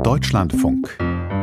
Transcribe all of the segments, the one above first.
Deutschlandfunk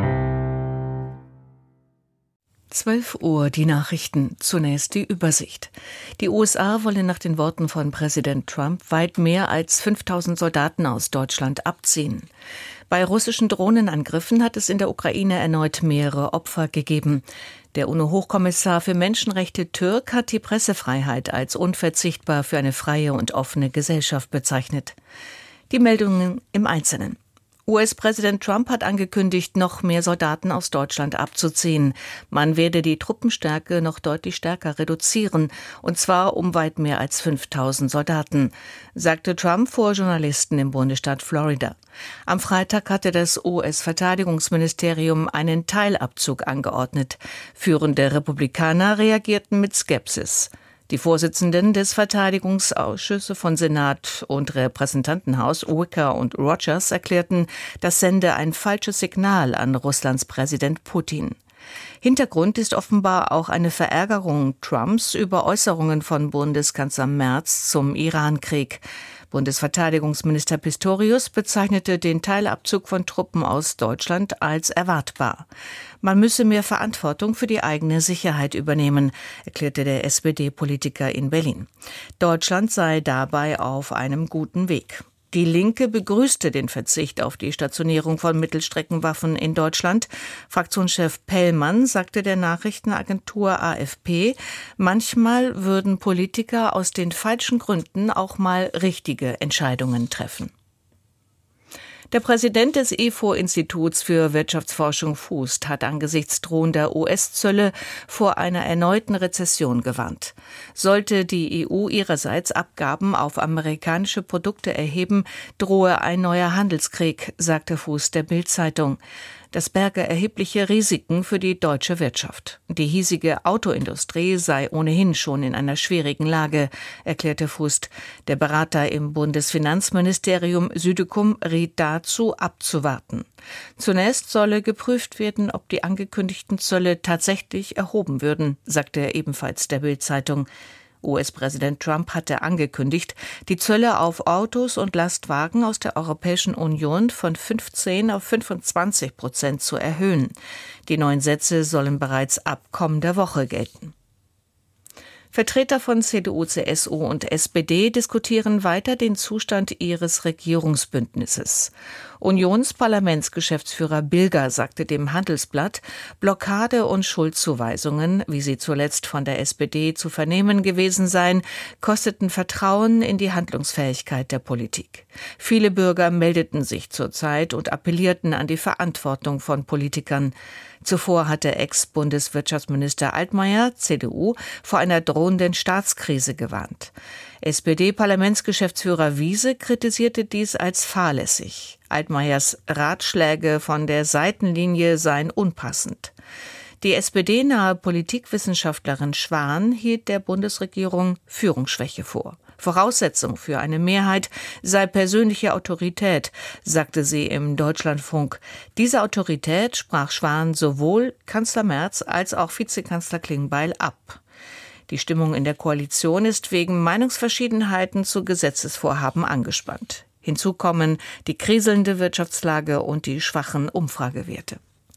12 Uhr, die Nachrichten. Zunächst die Übersicht. Die USA wollen nach den Worten von Präsident Trump weit mehr als 5000 Soldaten aus Deutschland abziehen. Bei russischen Drohnenangriffen hat es in der Ukraine erneut mehrere Opfer gegeben. Der UNO-Hochkommissar für Menschenrechte Türk hat die Pressefreiheit als unverzichtbar für eine freie und offene Gesellschaft bezeichnet. Die Meldungen im Einzelnen. US-Präsident Trump hat angekündigt, noch mehr Soldaten aus Deutschland abzuziehen. Man werde die Truppenstärke noch deutlich stärker reduzieren, und zwar um weit mehr als 5000 Soldaten, sagte Trump vor Journalisten im Bundesstaat Florida. Am Freitag hatte das US-Verteidigungsministerium einen Teilabzug angeordnet. Führende Republikaner reagierten mit Skepsis. Die Vorsitzenden des Verteidigungsausschusses von Senat und Repräsentantenhaus, Wicker und Rogers, erklärten, das sende ein falsches Signal an Russlands Präsident Putin. Hintergrund ist offenbar auch eine Verärgerung Trumps über Äußerungen von Bundeskanzler Merz zum Iran-Krieg. Bundesverteidigungsminister Pistorius bezeichnete den Teilabzug von Truppen aus Deutschland als erwartbar. Man müsse mehr Verantwortung für die eigene Sicherheit übernehmen, erklärte der SPD-Politiker in Berlin. Deutschland sei dabei auf einem guten Weg. Die Linke begrüßte den Verzicht auf die Stationierung von Mittelstreckenwaffen in Deutschland. Fraktionschef Pellmann sagte der Nachrichtenagentur AFP, manchmal würden Politiker aus den falschen Gründen auch mal richtige Entscheidungen treffen. Der Präsident des IFO-Instituts für Wirtschaftsforschung Fußt hat angesichts drohender US-Zölle vor einer erneuten Rezession gewarnt. Sollte die EU ihrerseits Abgaben auf amerikanische Produkte erheben, drohe ein neuer Handelskrieg, sagte Fußt der Bild-Zeitung. Das berge erhebliche Risiken für die deutsche Wirtschaft. Die hiesige Autoindustrie sei ohnehin schon in einer schwierigen Lage, erklärte Fußt. Der Berater im Bundesfinanzministerium Südekum riet dazu, abzuwarten. Zunächst solle geprüft werden, ob die angekündigten Zölle tatsächlich erhoben würden, sagte er ebenfalls der Bild-Zeitung. US-Präsident Trump hatte angekündigt, die Zölle auf Autos und Lastwagen aus der Europäischen Union von 15 auf 25% zu erhöhen. Die neuen Sätze sollen bereits ab kommender Woche gelten. Vertreter von CDU, CSU und SPD diskutieren weiter den Zustand ihres Regierungsbündnisses. Unionsparlamentsgeschäftsführer Bilger sagte dem Handelsblatt, Blockade und Schuldzuweisungen, wie sie zuletzt von der SPD zu vernehmen gewesen seien, kosteten Vertrauen in die Handlungsfähigkeit der Politik. Viele Bürger meldeten sich zurzeit und appellierten an die Verantwortung von Politikern. Zuvor hatte Ex-Bundeswirtschaftsminister Altmaier, CDU, vor einer drohenden Staatskrise gewarnt. SPD-Parlamentsgeschäftsführer Wiese kritisierte dies als fahrlässig. Altmaiers Ratschläge von der Seitenlinie seien unpassend. Die SPD-nahe Politikwissenschaftlerin Schwan hielt der Bundesregierung Führungsschwäche vor. Voraussetzung für eine Mehrheit sei persönliche Autorität, sagte sie im Deutschlandfunk. Diese Autorität sprach Schwan sowohl Kanzler Merz als auch Vizekanzler Klingbeil ab. Die Stimmung in der Koalition ist wegen Meinungsverschiedenheiten zu Gesetzesvorhaben angespannt. Hinzu kommen die kriselnde Wirtschaftslage und die schwachen Umfragewerte.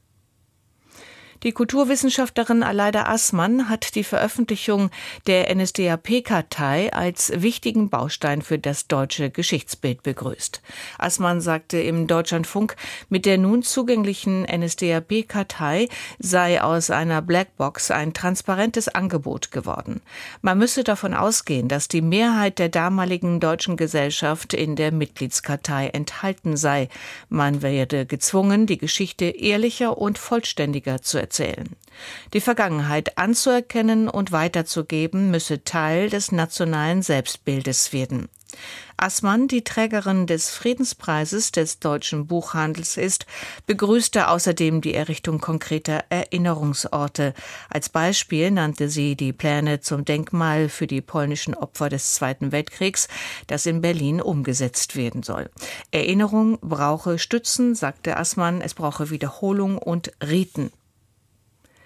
Die Kulturwissenschaftlerin Aleida Assmann hat die Veröffentlichung der NSDAP-Kartei als wichtigen Baustein für das deutsche Geschichtsbild begrüßt. Assmann sagte im Deutschlandfunk, mit der nun zugänglichen NSDAP-Kartei sei aus einer Blackbox ein transparentes Angebot geworden. Man müsse davon ausgehen, dass die Mehrheit der damaligen deutschen Gesellschaft in der Mitgliedskartei enthalten sei. Man werde gezwungen, die Geschichte ehrlicher und vollständiger zu erzählen. Die Vergangenheit anzuerkennen und weiterzugeben, müsse Teil des nationalen Selbstbildes werden. Assmann, die Trägerin des Friedenspreises des deutschen Buchhandels ist, begrüßte außerdem die Errichtung konkreter Erinnerungsorte. Als Beispiel nannte sie die Pläne zum Denkmal für die polnischen Opfer des Zweiten Weltkriegs, das in Berlin umgesetzt werden soll. Erinnerung brauche Stützen, sagte Assmann, es brauche Wiederholung und Riten.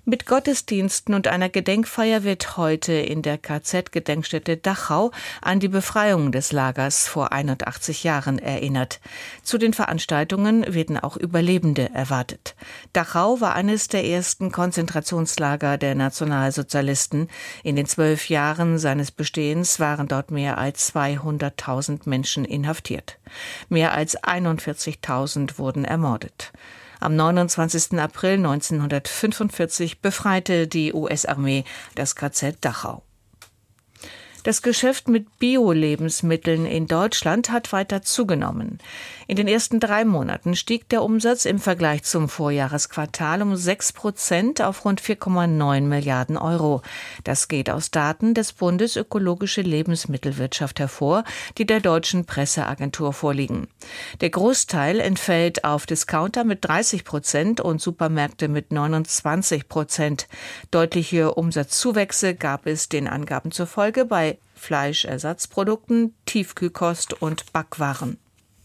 Mit Gottesdiensten und einer Gedenkfeier wird heute in der KZ-Gedenkstätte Dachau an die Befreiung des Lagers vor 81 Jahren erinnert. Zu den Veranstaltungen werden auch Überlebende erwartet. Dachau war eines der ersten Konzentrationslager der Nationalsozialisten. In den 12 Jahren seines Bestehens waren dort mehr als 200.000 Menschen inhaftiert. Mehr als 41.000 wurden ermordet. Am 29. April 1945 befreite die US-Armee das KZ Dachau. Das Geschäft mit Bio-Lebensmitteln in Deutschland hat weiter zugenommen. In den ersten 3 Monaten stieg der Umsatz im Vergleich zum Vorjahresquartal um 6% auf rund 4,9 Milliarden Euro. Das geht aus Daten des Bundes Ökologische Lebensmittelwirtschaft hervor, die der deutschen Presseagentur vorliegen. Der Großteil entfällt auf Discounter mit 30% und Supermärkte mit 29%. Deutliche Umsatzzuwächse gab es den Angaben zufolge bei Fleischersatzprodukten, Tiefkühlkost und Backwaren.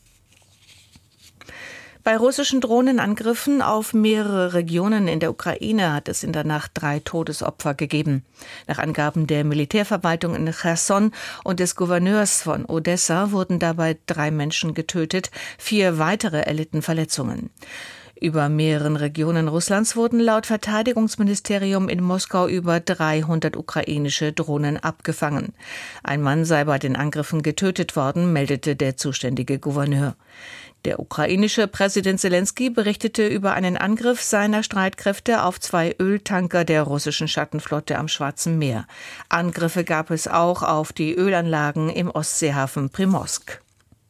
Bei russischen Drohnenangriffen auf mehrere Regionen in der Ukraine hat es in der Nacht 3 Todesopfer gegeben. Nach Angaben der Militärverwaltung in Cherson und des Gouverneurs von Odessa wurden dabei 3 Menschen getötet, 4 weitere erlitten Verletzungen. Über mehreren Regionen Russlands wurden laut Verteidigungsministerium in Moskau über 300 ukrainische Drohnen abgefangen. Ein Mann sei bei den Angriffen getötet worden, meldete der zuständige Gouverneur. Der ukrainische Präsident Selenskyj berichtete über einen Angriff seiner Streitkräfte auf 2 Öltanker der russischen Schattenflotte am Schwarzen Meer. Angriffe gab es auch auf die Ölanlagen im Ostseehafen Primorsk.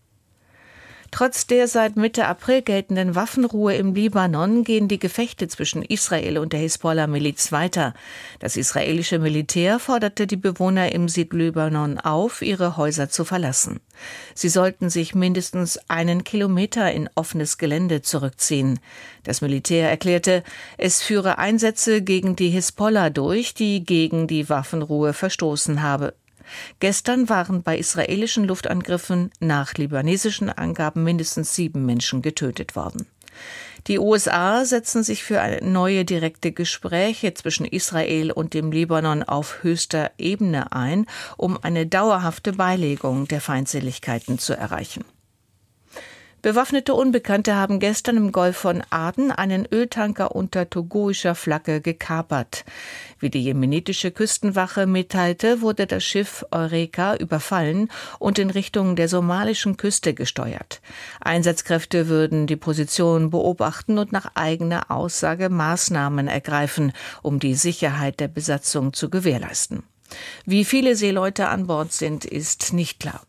Trotz der seit Mitte April geltenden Waffenruhe im Libanon gehen die Gefechte zwischen Israel und der Hisbollah-Miliz weiter. Das israelische Militär forderte die Bewohner im Südlibanon auf, ihre Häuser zu verlassen. Sie sollten sich mindestens 1 Kilometer in offenes Gelände zurückziehen. Das Militär erklärte, es führe Einsätze gegen die Hisbollah durch, die gegen die Waffenruhe verstoßen habe. Gestern waren bei israelischen Luftangriffen nach libanesischen Angaben mindestens 7 Menschen getötet worden. Die USA setzen sich für neue direkte Gespräche zwischen Israel und dem Libanon auf höchster Ebene ein, um eine dauerhafte Beilegung der Feindseligkeiten zu erreichen. Bewaffnete Unbekannte haben gestern im Golf von Aden einen Öltanker unter togoischer Flagge gekapert. Wie die jemenitische Küstenwache mitteilte, wurde das Schiff Eureka überfallen und in Richtung der somalischen Küste gesteuert. Einsatzkräfte würden die Position beobachten und nach eigener Aussage Maßnahmen ergreifen, um die Sicherheit der Besatzung zu gewährleisten. Wie viele Seeleute an Bord sind, ist nicht klar.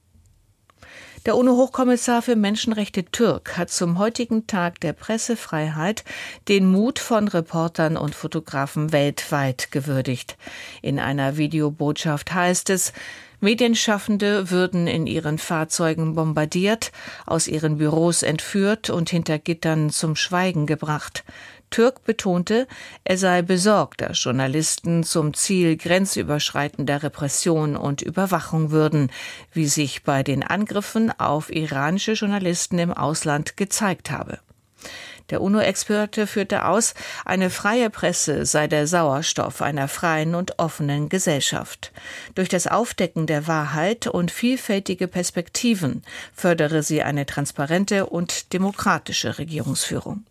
Der UNO-Hochkommissar für Menschenrechte Türk hat zum heutigen Tag der Pressefreiheit den Mut von Reportern und Fotografen weltweit gewürdigt. In einer Videobotschaft heißt es, Medienschaffende würden in ihren Fahrzeugen bombardiert, aus ihren Büros entführt und hinter Gittern zum Schweigen gebracht. Türk betonte, er sei besorgt, dass Journalisten zum Ziel grenzüberschreitender Repression und Überwachung würden, wie sich bei den Angriffen auf iranische Journalisten im Ausland gezeigt habe. Der UNO-Experte führte aus, eine freie Presse sei der Sauerstoff einer freien und offenen Gesellschaft. Durch das Aufdecken der Wahrheit und vielfältige Perspektiven fördere sie eine transparente und demokratische Regierungsführung.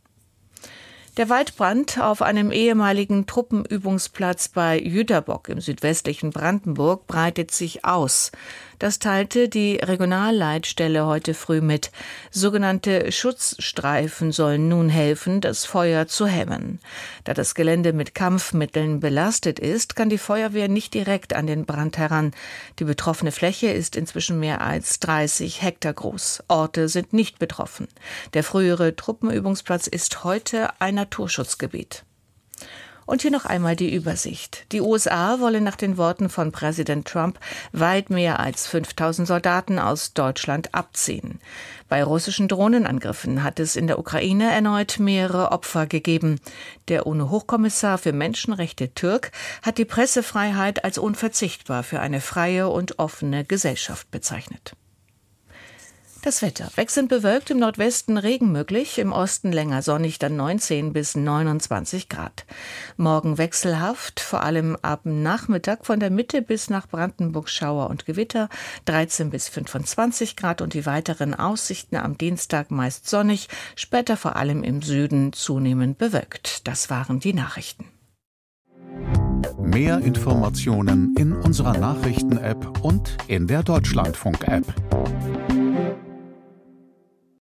Der Waldbrand auf einem ehemaligen Truppenübungsplatz bei Jüterbock im südwestlichen Brandenburg breitet sich aus. Das teilte die Regionalleitstelle heute früh mit. Sogenannte Schutzstreifen sollen nun helfen, das Feuer zu hemmen. Da das Gelände mit Kampfmitteln belastet ist, kann die Feuerwehr nicht direkt an den Brand heran. Die betroffene Fläche ist inzwischen mehr als 30 Hektar groß. Orte sind nicht betroffen. Der frühere Truppenübungsplatz ist heute ein Naturschutzgebiet. Und hier noch einmal die Übersicht. Die USA wollen nach den Worten von Präsident Trump weit mehr als 5.000 Soldaten aus Deutschland abziehen. Bei russischen Drohnenangriffen hat es in der Ukraine erneut mehrere Opfer gegeben. Der UNO-Hochkommissar für Menschenrechte Türk hat die Pressefreiheit als unverzichtbar für eine freie und offene Gesellschaft bezeichnet. Das Wetter. Wechselnd bewölkt, im Nordwesten Regen möglich, im Osten länger sonnig, dann 19 bis 29 Grad. Morgen wechselhaft, vor allem ab Nachmittag von der Mitte bis nach Brandenburg Schauer und Gewitter, 13 bis 25 Grad und die weiteren Aussichten am Dienstag meist sonnig, später vor allem im Süden zunehmend bewölkt. Das waren die Nachrichten. Mehr Informationen in unserer Nachrichten-App und in der Deutschlandfunk-App.